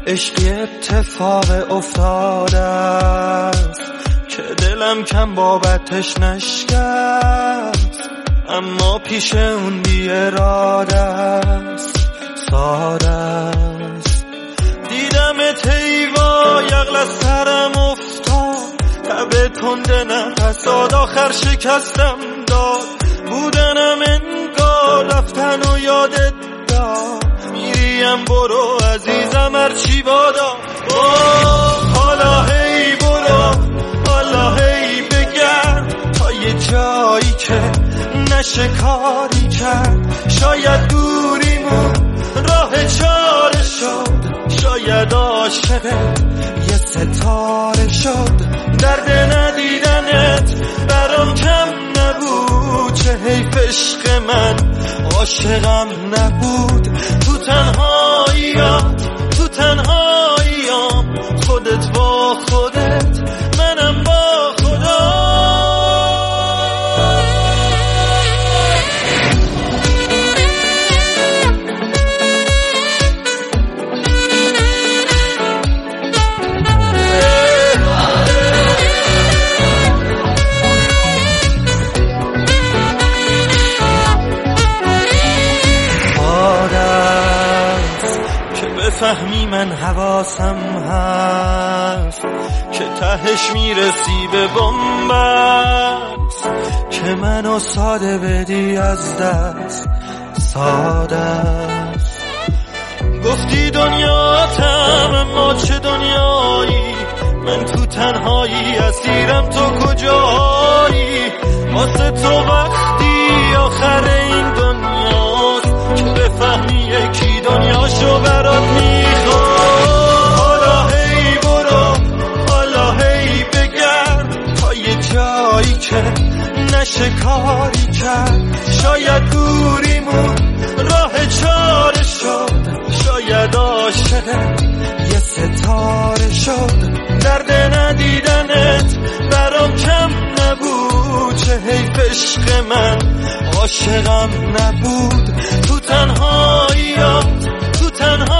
عشقی اتفاق افتاده است که دلم کم بابتش نشکست، اما پیش اون بی اراده است، ساده است. دیدمت ایوا یغل از سرم افتاد، تب تنده نفساد آخر شکستم داد. بودنم انگار رفتن و یادت داد، میریم برو عزیزم هرچی بادا. حالا هی برو، حالا هی بگرد تا یه جایی که نشه کاری کرد. شاید دوریمون راه چاره شد، شاید عاشق یه ستاره شد. درد ندیدنت برام کم نبود، چه حیف عشق من عاشقم نبود. تو تنهاییام خودت با خودت، منم با خدا. فهمی من حواسم هست که تهش میرسی به بنبست، که منو ساده بدی از دست، ساده است. گفتی دنیاتم اما چه دنیایی، من تو تنهایی اسیرم تو کجایی. واسه تو وقتی آخر این دنیاست که بفهمی یکی دنیاشو برات میخواد. حالا هی برو، حالا هی بگرد تا یه جایی که نشه کاری کرد. شاید دوریمون راه چاره شد، شاید عاشق یه ستاره شد. درد ندیدنت برام کم نبود، چه حیف عشق من عاشقم نبود. تو تنهاییات